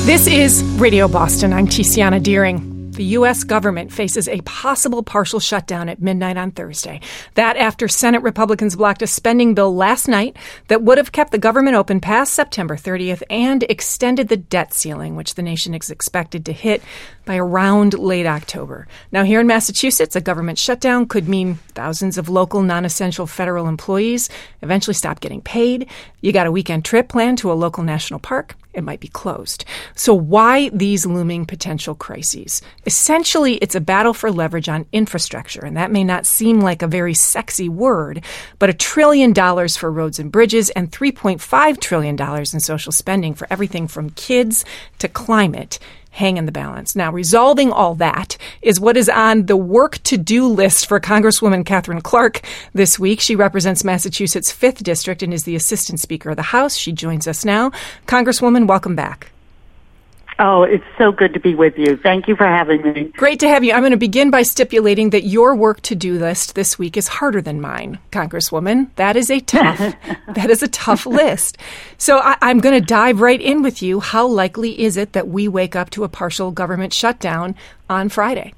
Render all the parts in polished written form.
This is Radio Boston. I'm Tiziana Deering. The U.S. government faces a possible partial shutdown at midnight on Thursday. That after Senate Republicans blocked a spending bill last night that would have kept the government open past September 30th and extended the debt ceiling, which the nation is expected to hit by around late October. Now, here in Massachusetts, a government shutdown could mean thousands of local non-essential federal employees eventually stop getting paid. You got a weekend trip planned to a local national park. It might be closed. So why these looming potential crises? Essentially, it's a battle for leverage on infrastructure, and that may not seem like a very sexy word, but $1 trillion for roads and bridges and $3.5 trillion in social spending for everything from kids to climate hang in the balance. Now, resolving all that is what is on the work-to-do list for Congresswoman Katherine Clark this week. She represents Massachusetts' 5th District and is the Assistant Speaker of the House. She joins us now. Congresswoman, welcome back. Oh, it's so good to be with you. Thank you for having me. Great to have you. I'm going to begin by stipulating that your work-to-do list this week is harder than mine, Congresswoman. That is a tough list. So I'm going to dive right in with you. How likely is it that we wake up to a partial government shutdown on Friday?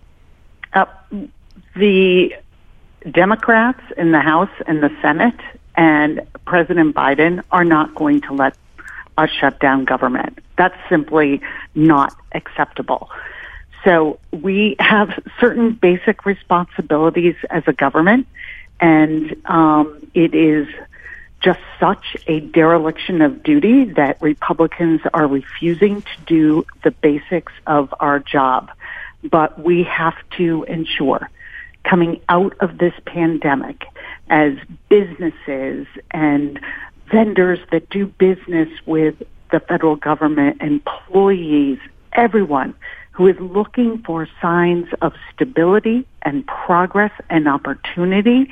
The Democrats in the House and the Senate and President Biden are not going to let us shut down government. That's simply not acceptable. So we have certain basic responsibilities as a government, and it is just such a dereliction of duty that Republicans are refusing to do the basics of our job. But we have to ensure, coming out of this pandemic, as businesses and vendors that do business with the federal government, employees, everyone who is looking for signs of stability and progress and opportunity,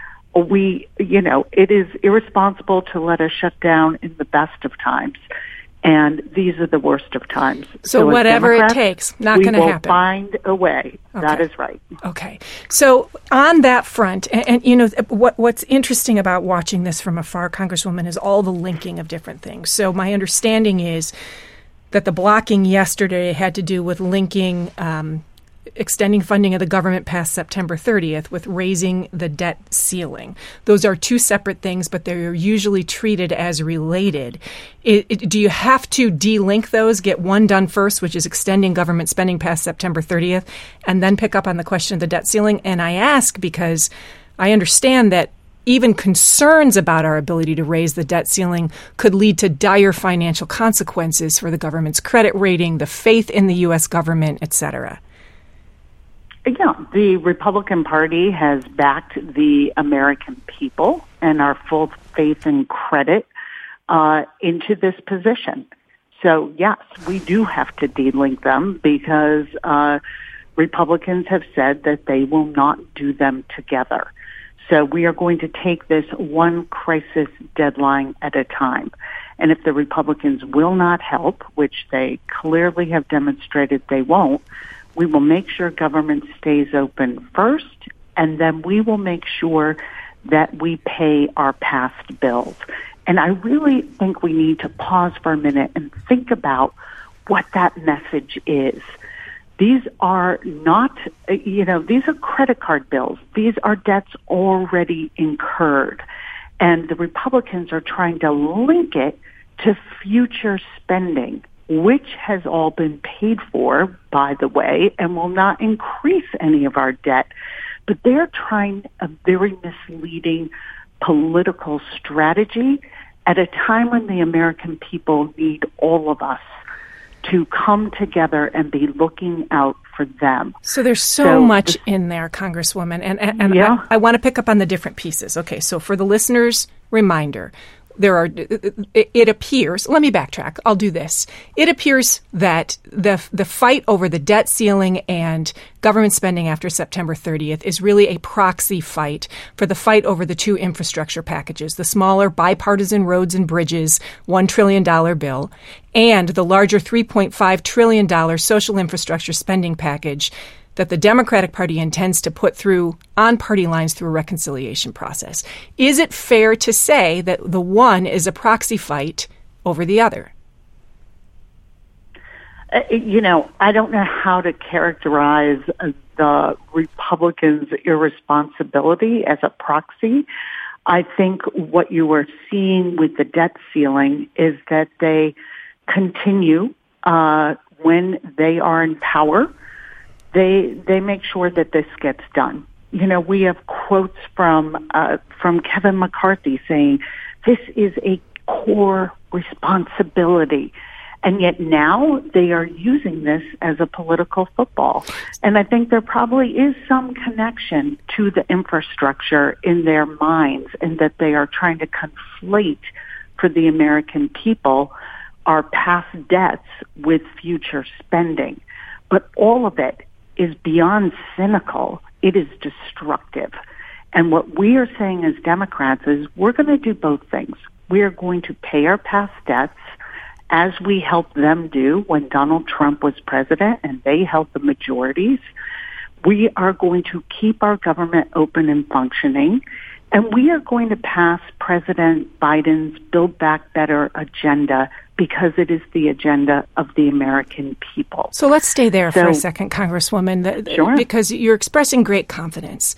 it is irresponsible to let us shut down in the best of times. And these are the worst of times. So whatever it takes, not going to happen. We will find a way. Okay. That is right. Okay. So on that front, and you know, what's interesting about watching this from afar, Congresswoman, is all the linking of different things. So my understanding is that the blocking yesterday had to do with linking extending funding of the government past September 30th with raising the debt ceiling. Those are two separate things, but they're usually treated as related. Do you have to de-link those, get one done first, which is extending government spending past September 30th, and then pick up on the question of the debt ceiling? And I ask because I understand that even concerns about our ability to raise the debt ceiling could lead to dire financial consequences for the government's credit rating, the faith in the U.S. government, et cetera. Yeah, the Republican Party has backed the American people and our full faith and credit into this position. So, yes, we do have to de-link them because Republicans have said that they will not do them together. So we are going to take this one crisis deadline at a time. And if the Republicans will not help, which they clearly have demonstrated they won't, we will make sure government stays open first, and then we will make sure that we pay our past bills. And I really think we need to pause for a minute and think about what that message is. These are not, these are credit card bills. These are debts already incurred. And the Republicans are trying to link it to future spending, which has all been paid for, by the way, and will not increase any of our debt. But they're trying a very misleading political strategy at a time when the American people need all of us to come together and be looking out for them. So there's so much in there, Congresswoman, and yeah. I want to pick up on the different pieces. Okay, so for the listeners' reminder, it appears, let me backtrack, I'll do this. It appears that the fight over the debt ceiling and government spending after September 30th is really a proxy fight for the fight over the two infrastructure packages, the smaller bipartisan roads and bridges $1 trillion bill and the larger $3.5 trillion social infrastructure spending package that the Democratic Party intends to put through on party lines through a reconciliation process. Is it fair to say that the one is a proxy fight over the other? I don't know how to characterize the Republicans' irresponsibility as a proxy. I think what you are seeing with the debt ceiling is that they continue when they are in power. They make sure that this gets done. We have quotes from Kevin McCarthy saying this is a core responsibility. And yet now they are using this as a political football. And I think there probably is some connection to the infrastructure in their minds, and that they are trying to conflate for the American people our past debts with future spending. But all of it is beyond cynical. It is destructive. And what we are saying as Democrats is we're going to do both things. We are going to pay our past debts, as we helped them do when Donald Trump was president and they held the majorities. We are going to keep our government open and functioning, and we are going to pass President Biden's Build Back Better agenda because it is the agenda of the American people. So let's stay there for a second, Congresswoman, sure. Because you're expressing great confidence.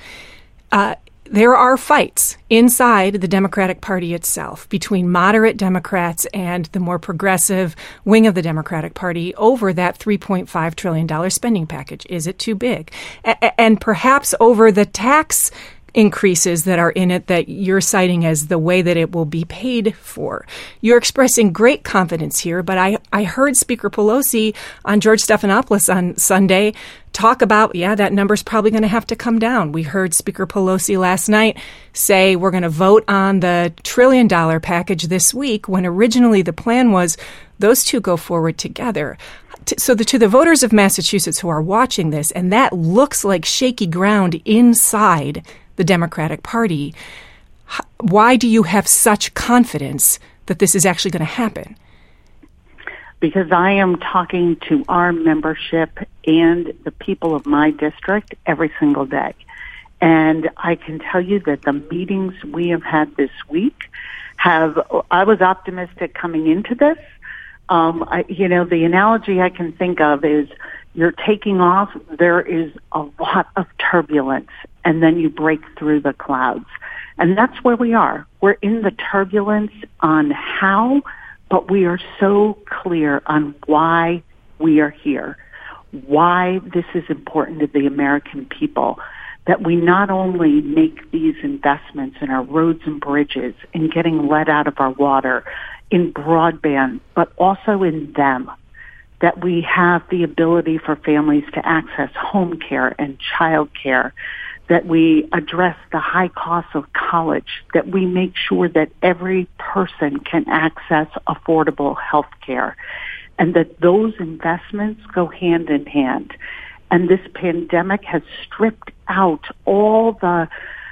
There are fights inside the Democratic Party itself between moderate Democrats and the more progressive wing of the Democratic Party over that $3.5 trillion spending package. Is it too big? And perhaps over the tax increases that are in it that you're citing as the way that it will be paid for. You're expressing great confidence here, but I heard Speaker Pelosi on George Stephanopoulos on Sunday talk about, that number's probably going to have to come down. We heard Speaker Pelosi last night say we're going to vote on the $1 trillion package this week, when originally the plan was those two go forward together. So to the voters of Massachusetts who are watching this, and that looks like shaky ground inside the Democratic Party, why do you have such confidence that this is actually going to happen? Because I am talking to our membership and the people of my district every single day. And I can tell you that the meetings we have had this week I was optimistic coming into this. The analogy I can think of is you're taking off, there is a lot of turbulence, and then you break through the clouds. And that's where we are. We're in the turbulence on how, but we are so clear on why we are here, why this is important to the American people, that we not only make these investments in our roads and bridges, in getting lead out of our water, in broadband, but also in them, that we have the ability for families to access home care and child care, that we address the high cost of college, that we make sure that every person can access affordable health care, and that those investments go hand in hand. And this pandemic has stripped out all the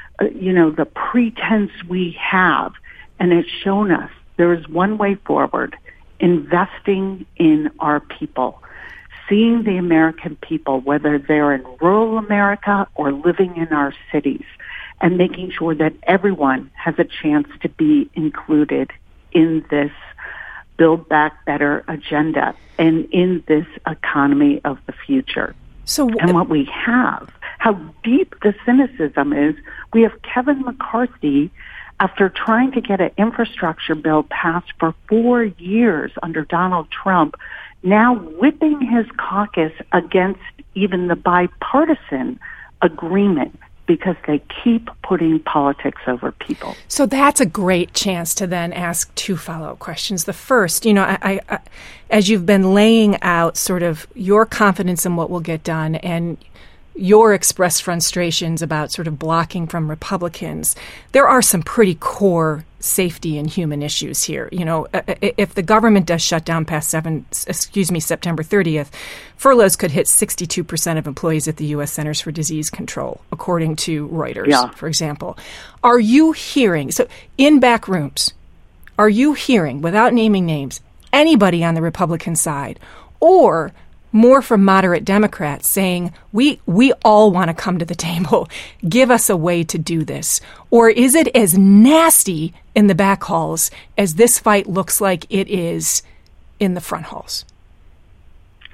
pretense we have, and it's shown us there is one way forward: investing in our people, seeing the American people, whether they're in rural America or living in our cities, and making sure that everyone has a chance to be included in this Build Back Better agenda and in this economy of the future. And what we have, how deep the cynicism is, we have Kevin McCarthy, after trying to get an infrastructure bill passed for 4 years under Donald Trump, now whipping his caucus against even the bipartisan agreement because they keep putting politics over people. So that's a great chance to then ask two follow-up questions. The first, I as you've been laying out sort of your confidence in what will get done and your expressed frustrations about sort of blocking from Republicans, there are some pretty core safety and human issues here. If the government does shut down past September 30th, furloughs could hit 62% of employees at the U.S. Centers for Disease Control, according to Reuters, for example. Are you hearing, so in back rooms, are you hearing, without naming names, anybody on the Republican side or more from moderate Democrats saying, we all want to come to the table, give us a way to do this? Or is it as nasty in the back halls as this fight looks like it is in the front halls?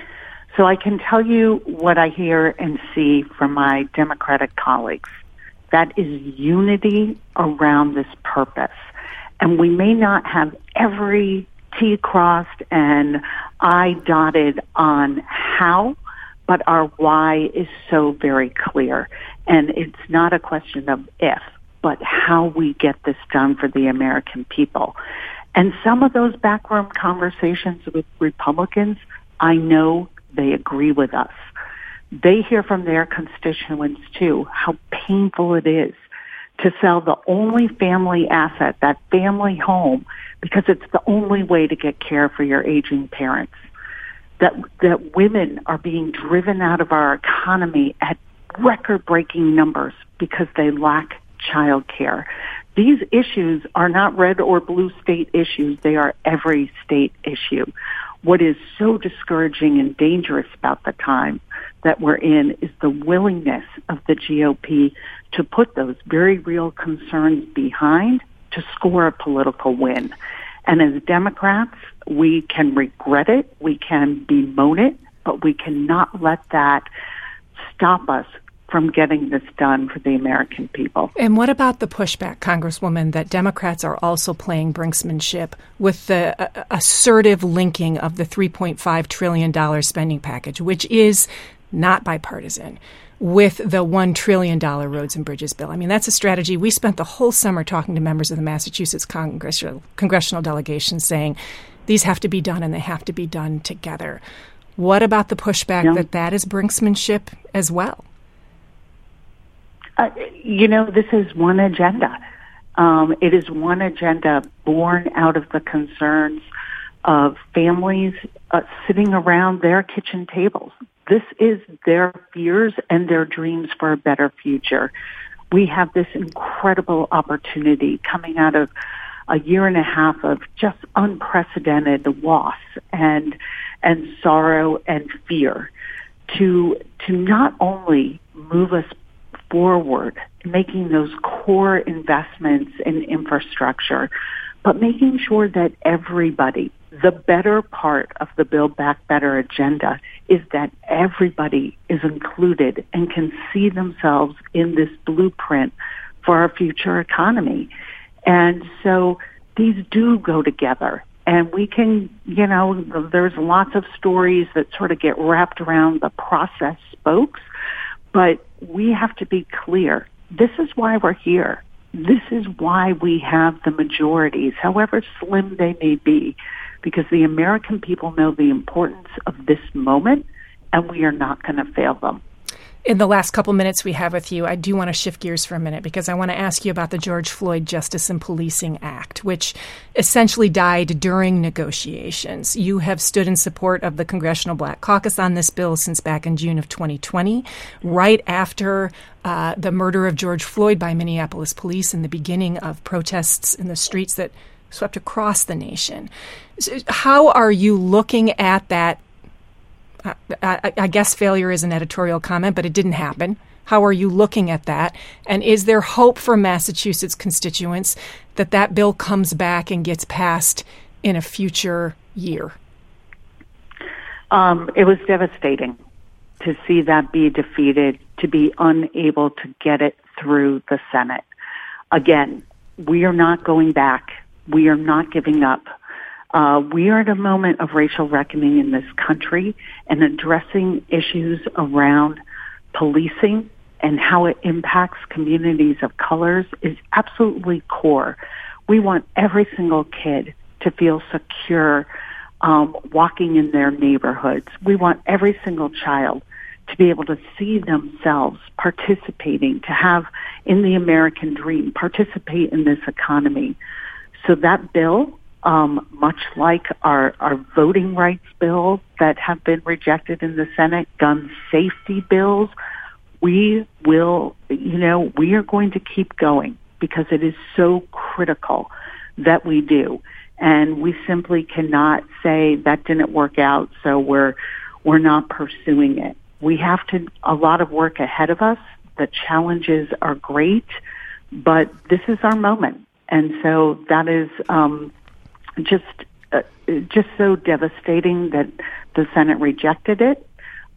So I can tell you what I hear and see from my Democratic colleagues. That is unity around this purpose. And we may not have every T crossed and I dotted on how, but our why is so very clear. And it's not a question of if, but how we get this done for the American people. And some of those backroom conversations with Republicans, I know they agree with us. They hear from their constituents, too, how painful it is to sell the only family asset, that family home, because it's the only way to get care for your aging parents. That women are being driven out of our economy at record-breaking numbers because they lack child care. These issues are not red or blue state issues. They are every state issue. What is so discouraging and dangerous about the time that we're in is the willingness of the GOP to put those very real concerns behind to score a political win. And as Democrats, we can regret it, we can bemoan it, but we cannot let that stop us from getting this done for the American people. And what about the pushback, Congresswoman, that Democrats are also playing brinksmanship with the assertive linking of the $3.5 trillion spending package, which is not bipartisan, with the $1 trillion roads and bridges bill? I mean, that's a strategy. We spent the whole summer talking to members of the Massachusetts congressional delegation saying these have to be done and they have to be done together. What about the pushback that is brinksmanship as well? This is one agenda. It is one agenda born out of the concerns of families sitting around their kitchen tables. This is their fears and their dreams for a better future. We have this incredible opportunity coming out of a year and a half of just unprecedented loss and sorrow and fear to not only move us forward, making those core investments in infrastructure, but making sure that everybody, the better part of the Build Back Better agenda is that everybody is included and can see themselves in this blueprint for our future economy. And so these do go together. And we can, there's lots of stories that sort of get wrapped around the process spokes, but we have to be clear. This is why we're here. This is why we have the majorities, however slim they may be, because the American people know the importance of this moment, and we are not going to fail them. In the last couple minutes we have with you, I do want to shift gears for a minute because I want to ask you about the George Floyd Justice and Policing Act, which essentially died during negotiations. You have stood in support of the Congressional Black Caucus on this bill since back in June of 2020, right after the murder of George Floyd by Minneapolis police and the beginning of protests in the streets that swept across the nation. How are you looking at that? I guess failure is an editorial comment, but it didn't happen. How are you looking at that? And is there hope for Massachusetts constituents that that bill comes back and gets passed in a future year? It was devastating to see that be defeated, to be unable to get it through the Senate. Again, we are not going back. We are not giving up. We are at a moment of racial reckoning in this country, and addressing issues around policing and how it impacts communities of colors is absolutely core. We want every single kid to feel secure walking in their neighborhoods. We want every single child to be able to see themselves participating, to have in the American dream, participate in this economy. So that bill, much like our voting rights bill that have been rejected in the Senate, gun safety bills, we are going to keep going because it is so critical that we do. And we simply cannot say that didn't work out, so we're not pursuing it. We have a lot of work ahead of us. The challenges are great, but this is our moment. And so that is just so devastating that the Senate rejected it.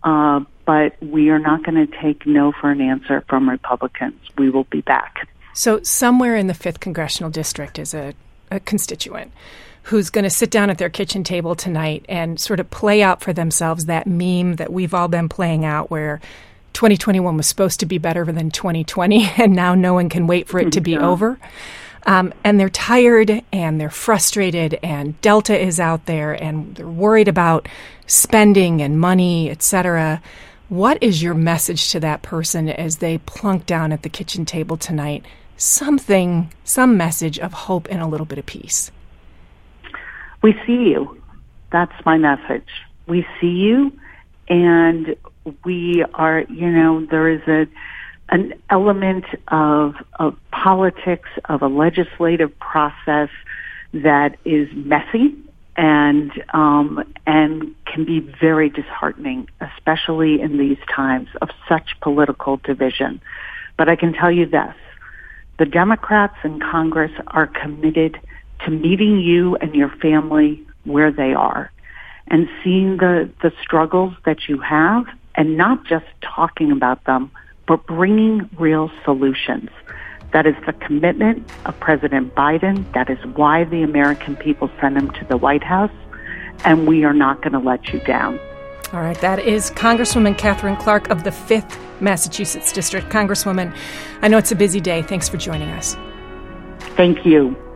but we are not going to take no for an answer from Republicans. We will be back. So somewhere in the 5th Congressional District is a constituent who's going to sit down at their kitchen table tonight and sort of play out for themselves that meme that we've all been playing out where 2021 was supposed to be better than 2020, and now no one can wait for it to be over. And they're tired and they're frustrated, and Delta is out there and they're worried about spending and money, et cetera. What is your message to that person as they plunk down at the kitchen table tonight? Some message of hope and a little bit of peace. We see you. That's my message. We see you, and we are, there is an element of politics, of a legislative process that is messy and can be very disheartening, especially in these times of such political division. But I can tell you this, the Democrats in Congress are committed to meeting you and your family where they are and seeing the struggles that you have, and not just talking about them, but bringing real solutions. That is the commitment of President Biden. That is why the American people sent him to the White House, and we are not going to let you down. All right, that is Congresswoman Katherine Clark of the 5th Massachusetts District. Congresswoman, I know it's a busy day. Thanks for joining us. Thank you.